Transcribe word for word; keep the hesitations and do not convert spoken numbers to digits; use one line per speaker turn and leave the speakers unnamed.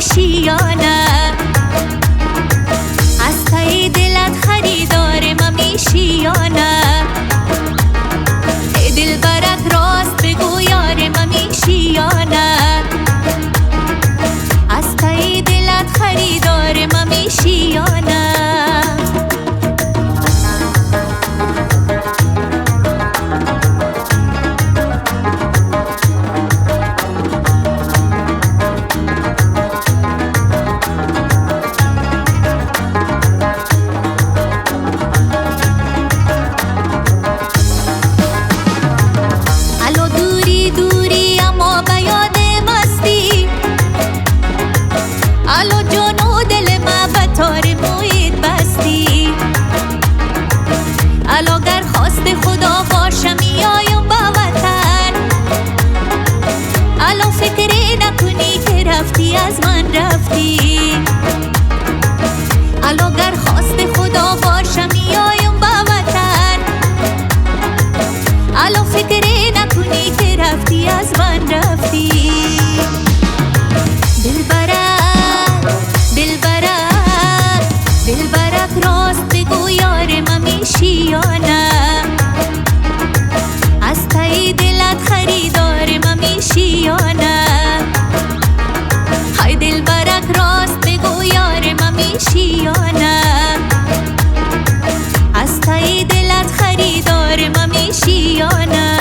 میشی یا نه؟ از ته دلت خریدار من میشی یا نه؟ ای دلبرک راست بگو یار من میشی یا نه؟ از ته دلت خریدار من میشی یا نه؟ الو گر خواست خدا باشم میایم با وطن، الو فکری نکنی که رفتی از من رفتی، الو گر خواست خدا باشم میایم با وطن، الو فکری نکنی که رفتی از من رفتی. دلبرک دلبرک دلبرک راست بگو یار من میشی یا نه؟ از ته دلت خریدار من میشی یا نه؟ های دلبرک راست بگو یار من میشی یا نه؟ از ته دلت خریدار من میشی یا نه؟